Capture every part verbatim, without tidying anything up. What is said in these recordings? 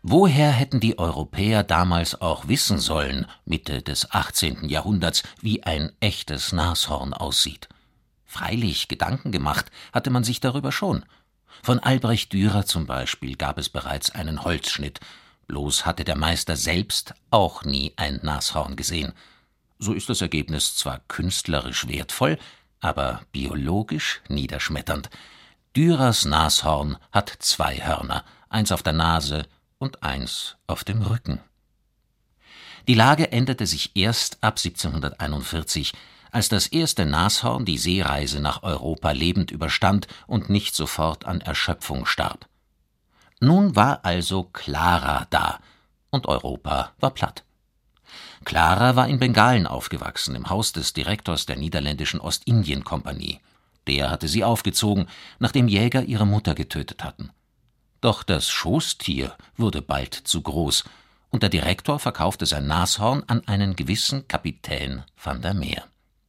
Woher hätten die Europäer damals auch wissen sollen, Mitte des achtzehnten Jahrhunderts, wie ein echtes Nashorn aussieht? Freilich, Gedanken gemacht hatte man sich darüber schon. Von Albrecht Dürer zum Beispiel gab es bereits einen Holzschnitt, bloß hatte der Meister selbst auch nie ein Nashorn gesehen. So ist das Ergebnis zwar künstlerisch wertvoll, aber biologisch niederschmetternd. Dürers Nashorn hat zwei Hörner, eins auf der Nase und eins auf dem Rücken. Die Lage änderte sich erst ab siebzehnhunderteinundvierzig, als das erste Nashorn die Seereise nach Europa lebend überstand und nicht sofort an Erschöpfung starb. Nun war also Clara da, und Europa war platt. Clara war in Bengalen aufgewachsen, im Haus des Direktors der niederländischen Ostindien-Kompanie. Der hatte sie aufgezogen, nachdem Jäger ihre Mutter getötet hatten. Doch das Schoßtier wurde bald zu groß, und der Direktor verkaufte sein Nashorn an einen gewissen Kapitän van der Meer.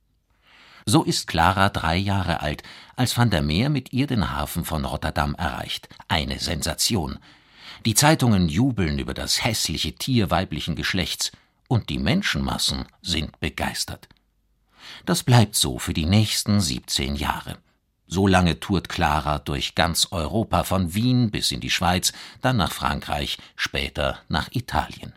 So ist Clara drei Jahre alt, als van der Meer mit ihr den Hafen von Rotterdam erreicht. Eine Sensation. Die Zeitungen jubeln über das hässliche Tier weiblichen Geschlechts, und die Menschenmassen sind begeistert. Das bleibt so für die nächsten siebzehn Jahre. So lange tourt Clara durch ganz Europa, von Wien bis in die Schweiz, dann nach Frankreich, später nach Italien.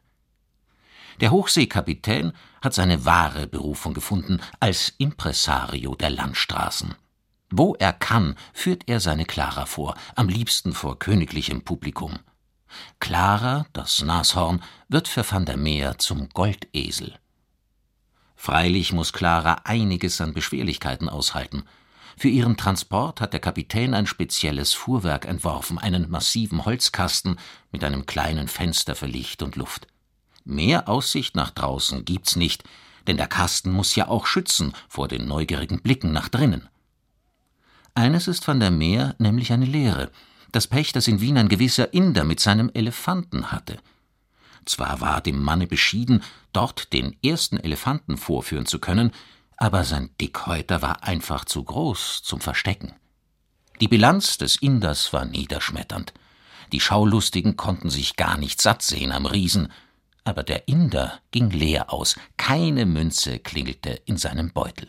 Der Hochseekapitän hat seine wahre Berufung gefunden als Impresario der Landstraßen. Wo er kann, führt er seine Clara vor, am liebsten vor königlichem Publikum. Clara, das Nashorn, wird für van der Meer zum Goldesel. Freilich muss Clara einiges an Beschwerlichkeiten aushalten. Für ihren Transport hat der Kapitän ein spezielles Fuhrwerk entworfen, einen massiven Holzkasten mit einem kleinen Fenster für Licht und Luft. Mehr Aussicht nach draußen gibt's nicht, denn der Kasten muss ja auch schützen vor den neugierigen Blicken nach drinnen. Eines ist van der Meer nämlich eine Lehre: das Pech, das in Wien ein gewisser Inder mit seinem Elefanten hatte. Zwar war dem Manne beschieden, dort den ersten Elefanten vorführen zu können, aber sein Dickhäuter war einfach zu groß zum Verstecken. Die Bilanz des Inders war niederschmetternd. Die Schaulustigen konnten sich gar nicht satt sehen am Riesen, aber der Inder ging leer aus, keine Münze klingelte in seinem Beutel.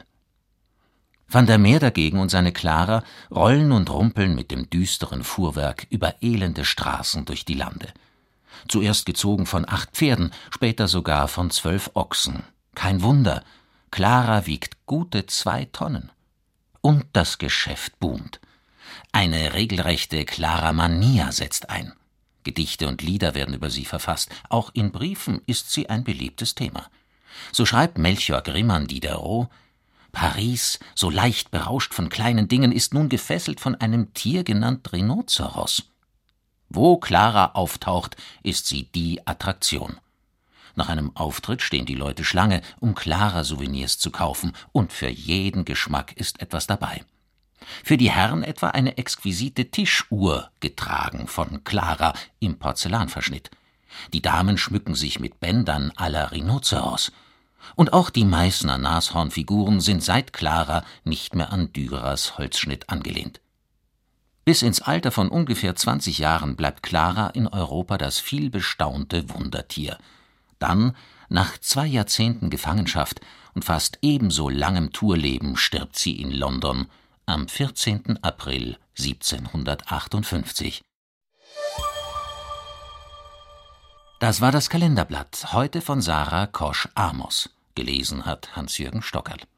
Van der Meer dagegen und seine Clara rollen und rumpeln mit dem düsteren Fuhrwerk über elende Straßen durch die Lande. Zuerst gezogen von acht Pferden, später sogar von zwölf Ochsen. Kein Wunder, Clara wiegt gute zwei Tonnen. Und das Geschäft boomt. Eine regelrechte Clara-Mania setzt ein. Gedichte und Lieder werden über sie verfasst. Auch in Briefen ist sie ein beliebtes Thema. So schreibt Melchior Grimman Diderot: Paris, so leicht berauscht von kleinen Dingen, ist nun gefesselt von einem Tier genannt Rhinoceros. Wo Clara auftaucht, ist sie die Attraktion. Nach einem Auftritt stehen die Leute Schlange, um Clara-Souvenirs zu kaufen, und für jeden Geschmack ist etwas dabei. Für die Herren etwa eine exquisite Tischuhr, getragen von Clara im Porzellanverschnitt. Die Damen schmücken sich mit Bändern à la Rhinoceros. Und auch die Meißner Nashornfiguren sind seit Clara nicht mehr an Dürers Holzschnitt angelehnt. Bis ins Alter von ungefähr zwanzig Jahren bleibt Clara in Europa das vielbestaunte Wundertier. Dann, nach zwei Jahrzehnten Gefangenschaft und fast ebenso langem Tourleben, stirbt sie in London am vierzehnten April siebzehnhundertachtundfünfzig. Das war das Kalenderblatt, heute von Sarah Kosch-Amos. Gelesen hat Hans-Jürgen Stockerl.